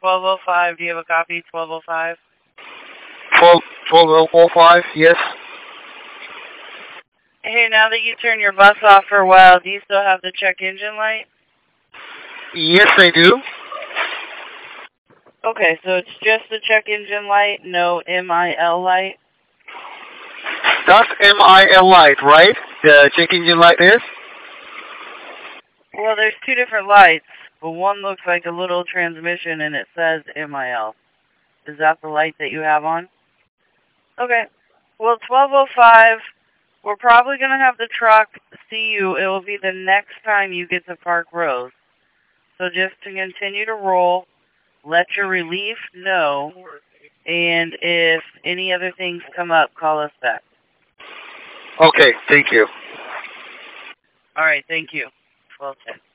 1205. Do you have a copy? 1205? 1205, yes. Hey, now that you turn your bus off for a while, do you still have the check engine light? Yes, I do. Okay, so it's just the check engine light, no MIL light? That's MIL light, right? The check engine light is? Well, there's two different lights, but one looks like a little transmission and it says MIL. Is that the light that you have on? Okay. Well, 1205, we're probably going to have the truck see you. It will be the next time you get to Park Rose. So just to continue to roll, let your relief know, and if any other things come up, call us back. Okay, thank you. All right, thank you. 1210.